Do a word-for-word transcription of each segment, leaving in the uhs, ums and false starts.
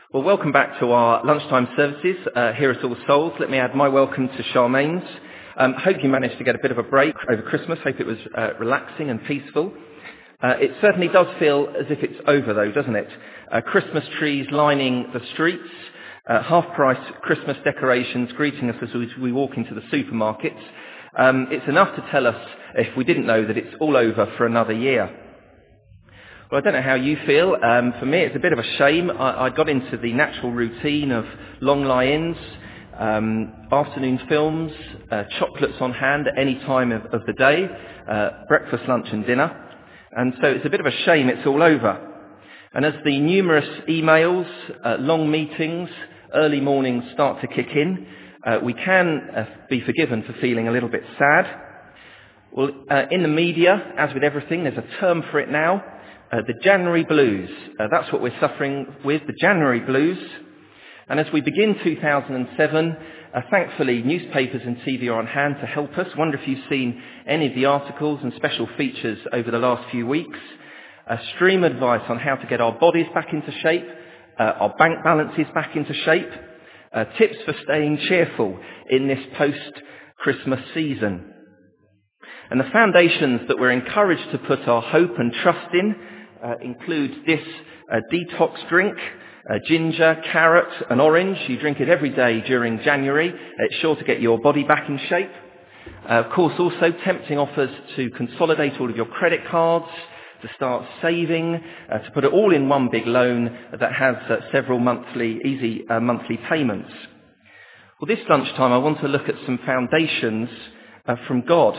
Well, welcome back to our lunchtime services uh, here at All Souls. Let me add my welcome to Charmaine's. Um, hope you managed to get a bit of a break over Christmas. Hope it was uh, relaxing and peaceful. Uh, it certainly does feel as if it's over, though, doesn't it? Uh, Christmas trees lining the streets, uh, half-price Christmas decorations greeting us as we, we walk into the supermarkets. Um, it's enough to tell us, if we didn't know, that it's all over for another year. Well, I don't know how you feel. Um, for me, it's a bit of a shame. I, I got into the natural routine of long lie-ins, um, afternoon films, uh, chocolates on hand at any time of, of the day, uh, breakfast, lunch and dinner. And so it's a bit of a shame it's all over. And as the numerous emails, uh, long meetings, early mornings start to kick in, uh, we can uh, be forgiven for feeling a little bit sad. Well, uh, in the media, as with everything, there's a term for it now. Uh, the January blues. Uh, that's what we're suffering with, the January blues. And as we begin two thousand seven, uh, thankfully newspapers and T V are on hand to help us. Wonder if you've seen any of the articles and special features over the last few weeks. Uh, stream advice on how to get our bodies back into shape, uh, our bank balances back into shape, uh, tips for staying cheerful in this post-Christmas season. And the foundations that we're encouraged to put our hope and trust in Uh, includes this uh, detox drink, uh, ginger, carrot and orange. You drink it every day during January. It's sure to get your body back in shape. Uh, of course, also tempting offers to consolidate all of your credit cards, to start saving, uh, to put it all in one big loan that has uh, several monthly, easy uh, monthly payments. Well, this lunchtime I want to look at some foundations uh, from God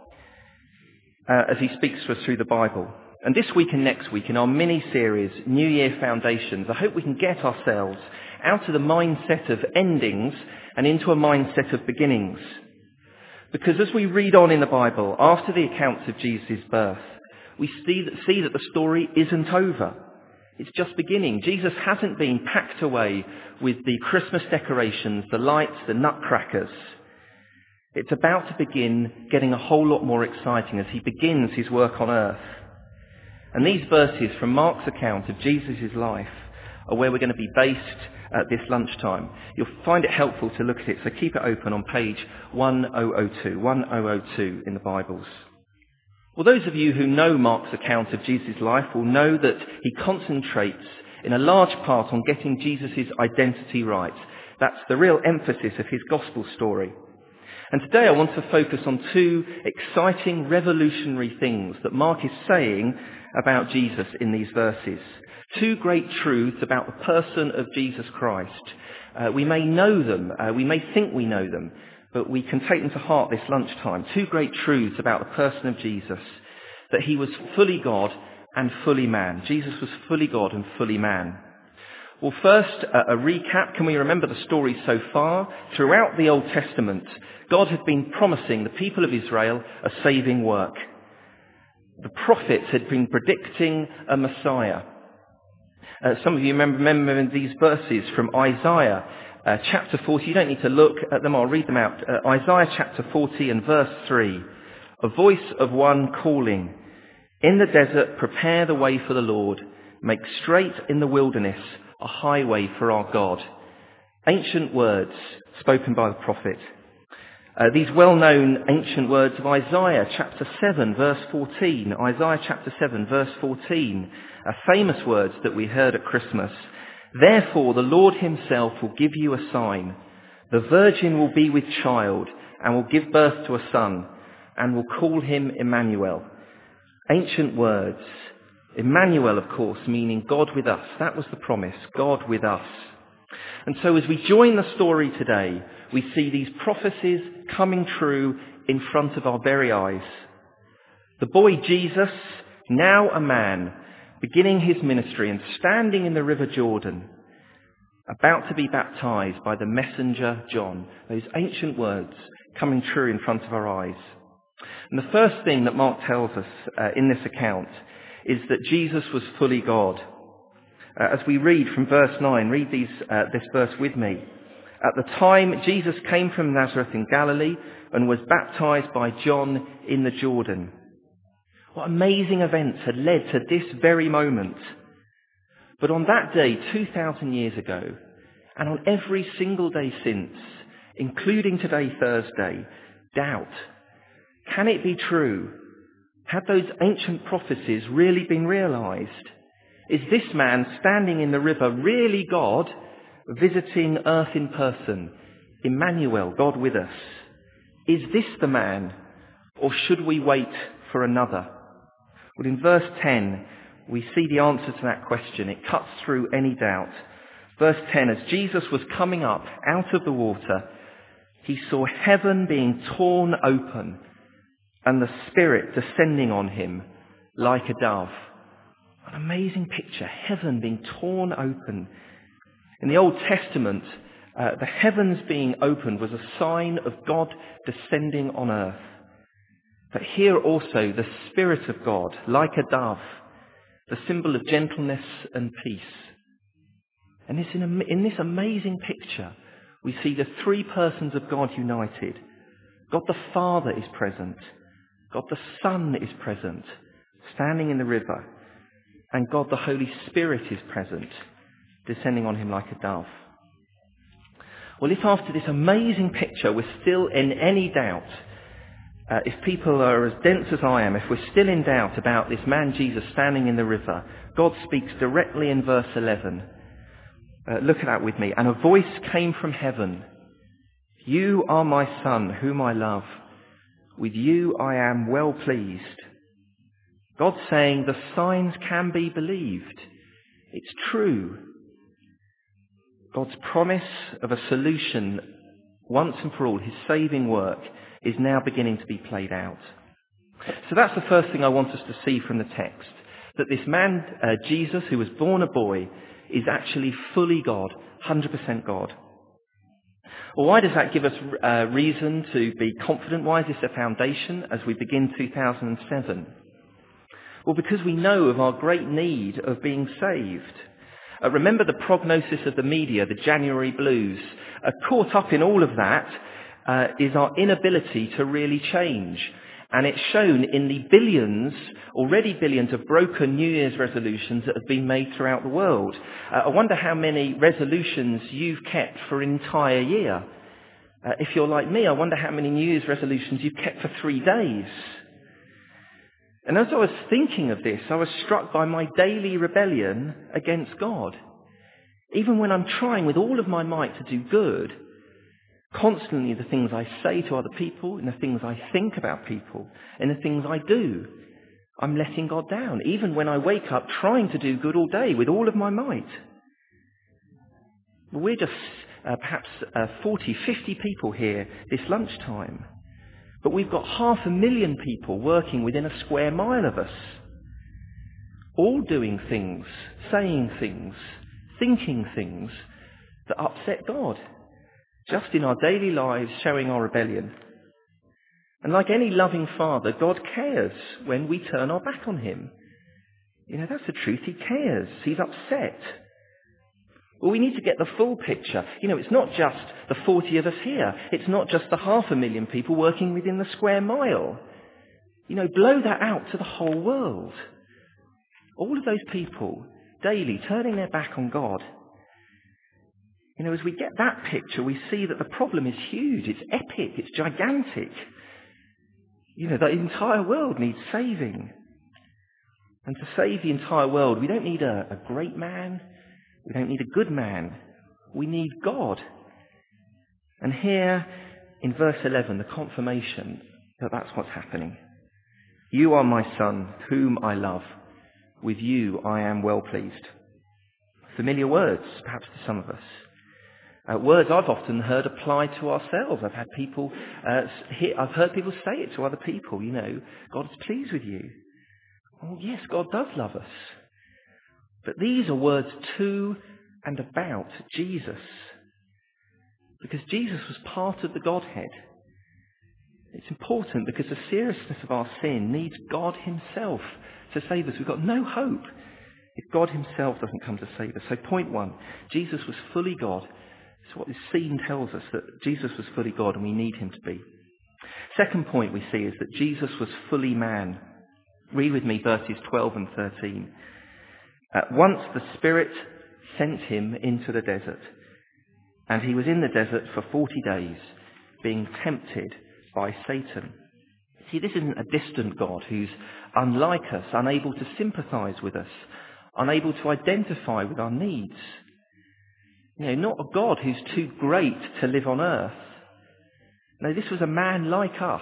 uh, as he speaks to us through the Bible. And this week and next week in our mini-series, New Year Foundations, I hope we can get ourselves out of the mindset of endings and into a mindset of beginnings. Because as we read on in the Bible, after the accounts of Jesus' birth, we see that, see that the story isn't over. It's just beginning. Jesus hasn't been packed away with the Christmas decorations, the lights, the nutcrackers. It's about to begin getting a whole lot more exciting as he begins his work on earth. And these verses from Mark's account of Jesus' life are where we're going to be based at this lunchtime. You'll find it helpful to look at it, so keep it open on page ten oh two, ten oh two in the Bibles. Well, those of you who know Mark's account of Jesus' life will know that he concentrates in a large part on getting Jesus' identity right. That's the real emphasis of his gospel story. And today I want to focus on two exciting, revolutionary things that Mark is saying about Jesus in these verses. Two great truths about the person of Jesus Christ. Uh, we may know them, uh, we may think we know them, but we can take them to heart this lunchtime. Two great truths about the person of Jesus. That he was fully God and fully man. Jesus was fully God and fully man. Well, first, a, a recap. Can we remember the story so far? Throughout the Old Testament, God had been promising the people of Israel a saving work. The prophets had been predicting a Messiah. Uh, some of you remember, remember these verses from Isaiah uh, chapter forty. You don't need to look at them, I'll read them out. Uh, Isaiah chapter forty and verse three. A voice of one calling, "In the desert prepare the way for the Lord, make straight in the wilderness a highway for our God." Ancient words spoken by the prophet. Uh, these well-known ancient words of Isaiah chapter seven verse fourteen. Isaiah chapter seven verse fourteen. Uh, famous words that we heard at Christmas. "Therefore the Lord himself will give you a sign. The virgin will be with child and will give birth to a son and will call him Emmanuel." Ancient words. Emmanuel, of course, meaning God with us. That was the promise, God with us. And so as we join the story today, we see these prophecies coming true in front of our very eyes. The boy Jesus, now a man, beginning his ministry and standing in the river Jordan, about to be baptized by the messenger John. Those ancient words coming true in front of our eyes. And the first thing that Mark tells us uh, in this account is that Jesus was fully God. Uh, as we read from verse nine, read these, uh, this verse with me. "At the time, Jesus came from Nazareth in Galilee and was baptized by John in the Jordan." What amazing events had led to this very moment. But on that day, two thousand years ago, and on every single day since, including today, Thursday, doubt. Can it be true? Had those ancient prophecies really been realized? Is this man standing in the river really God, visiting earth in person? Emmanuel, God with us. Is this the man, or should we wait for another? Well, in verse ten, we see the answer to that question. It cuts through any doubt. Verse ten, as Jesus was coming up out of the water, he saw heaven being torn open and the Spirit descending on him like a dove. An amazing picture, heaven being torn open. In the Old Testament, uh, the heavens being opened was a sign of God descending on earth. But here also, the Spirit of God, like a dove, the symbol of gentleness and peace. And it's in, in this amazing picture, we see the three persons of God united. God the Father is present. God the Son is present, standing in the river. And God the Holy Spirit is present, descending on him like a dove. Well, if after this amazing picture we're still in any doubt, uh, if people are as dense as I am, if we're still in doubt about this man Jesus standing in the river, God speaks directly in verse eleven. Uh, look at that with me. And a voice came from heaven. You are my Son, whom I love. With you I am well pleased. God saying the signs can be believed. It's true. God's promise of a solution once and for all, his saving work, is now beginning to be played out. So that's the first thing I want us to see from the text. That this man, uh, Jesus, who was born a boy, is actually fully God, one hundred percent God. Well, why does that give us uh, reason to be confident? Why is this a foundation as we begin two thousand seven? Well, because we know of our great need of being saved. Uh, remember the prognosis of the media, the January blues. Uh, caught up in all of that uh, is our inability to really change. And it's shown in the billions, already billions of broken New Year's resolutions that have been made throughout the world. Uh, I wonder how many resolutions you've kept for an entire year. Uh, if you're like me, I wonder how many New Year's resolutions you've kept for three days. And as I was thinking of this, I was struck by my daily rebellion against God. Even when I'm trying with all of my might to do good, constantly the things I say to other people, and the things I think about people, and the things I do, I'm letting God down. Even when I wake up trying to do good all day with all of my might. We're just uh, perhaps uh, forty, fifty people here this lunchtime. But we've got half a million people working within a square mile of us. All doing things, saying things, thinking things that upset God. Just in our daily lives, showing our rebellion. And like any loving father, God cares when we turn our back on him. You know, that's the truth. He cares. He's upset. Well, we need to get the full picture. You know, it's not just the forty of us here. It's not just the half a million people working within the square mile. You know, blow that out to the whole world. All of those people daily turning their back on God. You know, as we get that picture, we see that the problem is huge. It's epic. It's gigantic. You know, the entire world needs saving. And to save the entire world, we don't need a, a great man. We don't need a good man. We need God. And here, in verse eleven, the confirmation that that's what's happening. You are my Son, whom I love. With you I am well pleased. Familiar words, perhaps to some of us. Uh, words I've often heard applied to ourselves. I've had people, uh, hear, I've heard people say it to other people. You know, God is pleased with you. Oh yes, God does love us. But these are words to and about Jesus. Because Jesus was part of the Godhead. It's important because the seriousness of our sin needs God himself to save us. We've got no hope if God himself doesn't come to save us. So point one, Jesus was fully God. It's what this scene tells us, that Jesus was fully God and we need him to be. Second point we see is that Jesus was fully man. Read with me verses twelve and thirteen. At once the Spirit sent him into the desert, and he was in the desert for forty days, being tempted by Satan. See, this isn't a distant God who's unlike us, unable to sympathize with us, unable to identify with our needs. You know, not a God who's too great to live on earth. No, this was a man like us.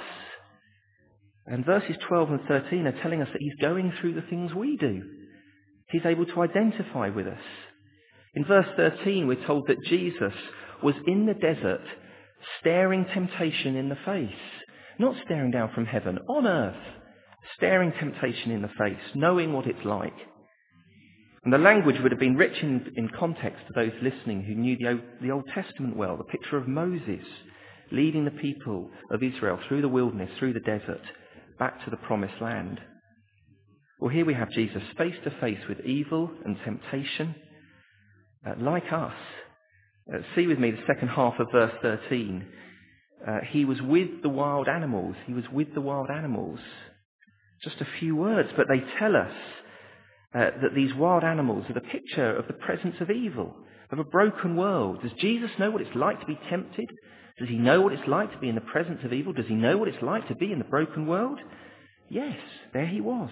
And verses twelve and thirteen are telling us that he's going through the things we do. He's able to identify with us. In verse thirteen, we're told that Jesus was in the desert staring temptation in the face. Not staring down from heaven, on earth. Staring temptation in the face, knowing what it's like. And the language would have been rich in, in context to those listening who knew the, the Old Testament well. The picture of Moses leading the people of Israel through the wilderness, through the desert, back to the promised land. Well, here we have Jesus face to face with evil and temptation, uh, like us. Uh, see with me the second half of verse thirteen. Uh, he was with the wild animals. He was with the wild animals. Just a few words, but they tell us uh, that these wild animals are the picture of the presence of evil, of a broken world. Does Jesus know what it's like to be tempted? Does he know what it's like to be in the presence of evil? Does he know what it's like to be in the broken world? Yes, there he was,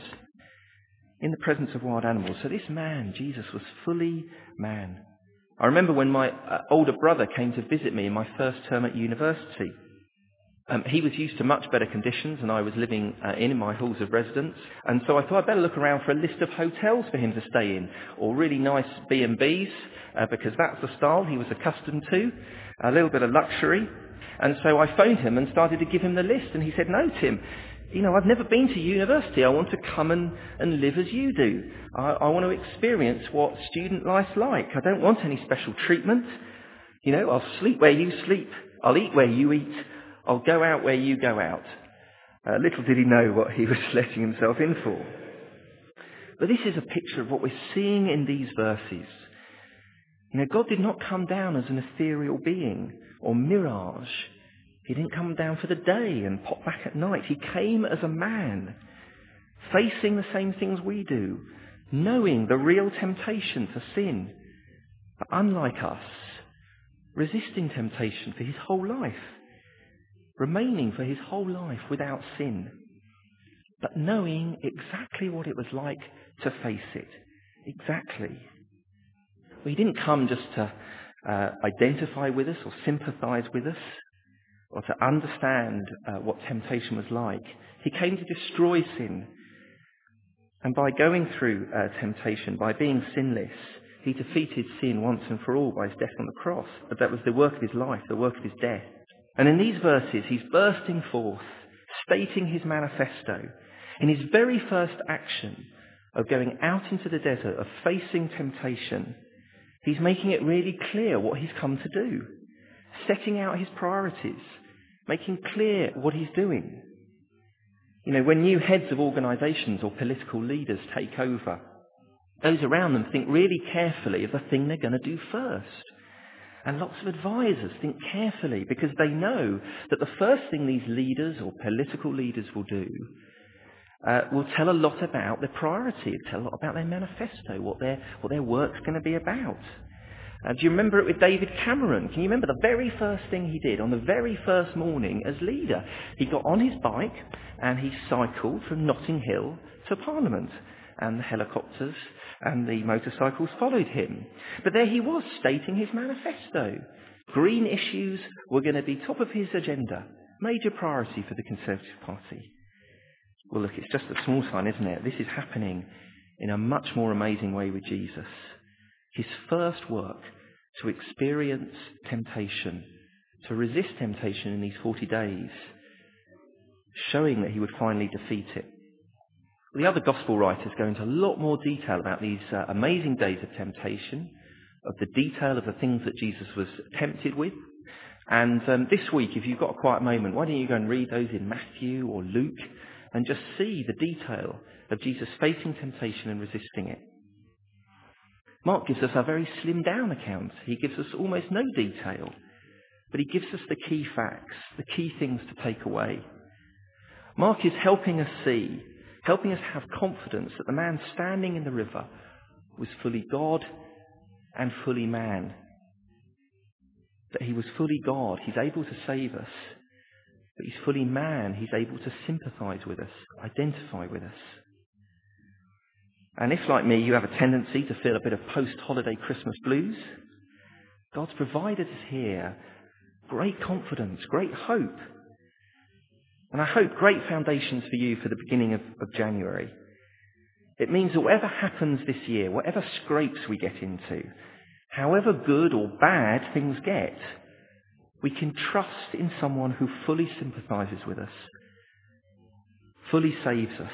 in the presence of wild animals. So this man, Jesus, was fully man. I remember when my uh, older brother came to visit me in my first term at university. Um, he was used to much better conditions than I was living uh, in in my halls of residence. And so I thought I'd better look around for a list of hotels for him to stay in, or really nice B and Bs, uh, because that's the style he was accustomed to, a little bit of luxury. And so I phoned him and started to give him the list. And he said, no, Tim, you know, I've never been to university. I want to come and, and live as you do. I, I want to experience what student life's like. I don't want any special treatment. You know, I'll sleep where you sleep. I'll eat where you eat. I'll go out where you go out. Uh, little did he know what he was letting himself in for. But this is a picture of what we're seeing in these verses. You know, God did not come down as an ethereal being or mirage. He didn't come down for the day and pop back at night. He came as a man, facing the same things we do, knowing the real temptation to sin, but unlike us, resisting temptation for his whole life, remaining for his whole life without sin, but knowing exactly what it was like to face it. Exactly. Well, he didn't come just to uh, identify with us or sympathize with us or to understand uh, what temptation was like. He came to destroy sin. And by going through uh, temptation, by being sinless, he defeated sin once and for all by his death on the cross. But that was the work of his life, the work of his death. And in these verses, he's bursting forth, stating his manifesto. In his very first action of going out into the desert, of facing temptation, he's making it really clear what he's come to do, setting out his priorities, making clear what he's doing. You know, when new heads of organisations or political leaders take over, those around them think really carefully of the thing they're going to do first. And lots of advisors think carefully because they know that the first thing these leaders or political leaders will do uh, will tell a lot about their priority, tell a lot about their manifesto, what their, what their work's going to be about. Uh, do you remember it with David Cameron? Can you remember the very first thing he did on the very first morning as leader? He got on his bike and he cycled from Notting Hill to Parliament. And the helicopters and the motorcycles followed him. But there he was, stating his manifesto. Green issues were going to be top of his agenda. Major priority for the Conservative Party. Well, look, it's just a small sign, isn't it? This is happening in a much more amazing way with Jesus. His first work to experience temptation, to resist temptation in these forty days, showing that he would finally defeat it. The other gospel writers go into a lot more detail about these uh, amazing days of temptation, of the detail of the things that Jesus was tempted with. And um, this week, if you've got a quiet moment, why don't you go and read those in Matthew or Luke and just see the detail of Jesus facing temptation and resisting it. Mark gives us a very slimmed down account. He gives us almost no detail, but he gives us the key facts, the key things to take away. Mark is helping us see, helping us have confidence that the man standing in the river was fully God and fully man. That he was fully God, he's able to save us. But he's fully man, he's able to sympathise with us, identify with us. And if, like me, you have a tendency to feel a bit of post-holiday Christmas blues, God's provided us here great confidence, great hope. And I hope great foundations for you for the beginning of, of January. It means that whatever happens this year, whatever scrapes we get into, however good or bad things get, we can trust in someone who fully sympathises with us, fully saves us.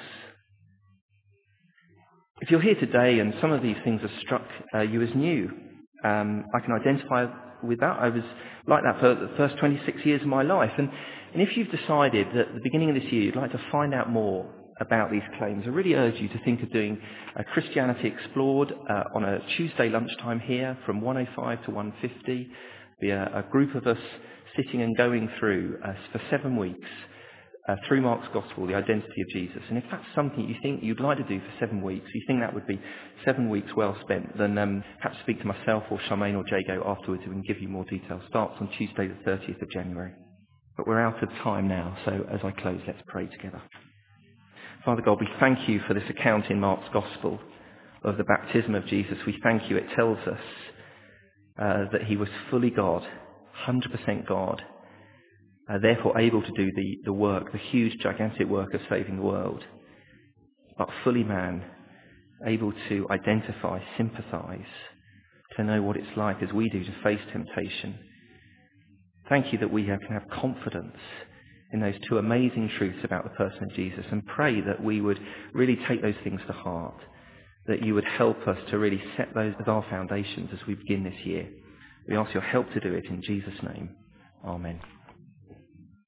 If you're here today and some of these things have struck uh, you as new, um, I can identify with that. I was like that for the first twenty-six years of my life. And, and if you've decided that at the beginning of this year you'd like to find out more about these claims, I really urge you to think of doing a Christianity Explored uh, on a Tuesday lunchtime here from one oh five to one fifty. Be a, a group of us sitting and going through uh, for seven weeks uh, through Mark's Gospel, the identity of Jesus. And if that's something you think you'd like to do for seven weeks, you think that would be seven weeks well spent, then um, perhaps speak to myself or Charmaine or Jago afterwards and we can give you more details. Starts on Tuesday the thirtieth of January. But we're out of time now, so as I close, let's pray together. Father God, we thank you for this account in Mark's Gospel of the baptism of Jesus. We thank you. It tells us uh, that he was fully God, one hundred percent God, uh, therefore able to do the, the work, the huge, gigantic work of saving the world, but fully man, able to identify, sympathise, to know what it's like as we do to face temptation. Thank you that we can have confidence in those two amazing truths about the person of Jesus, and pray that we would really take those things to heart, that you would help us to really set those as our foundations as we begin this year. We ask your help to do it in Jesus' name. Amen.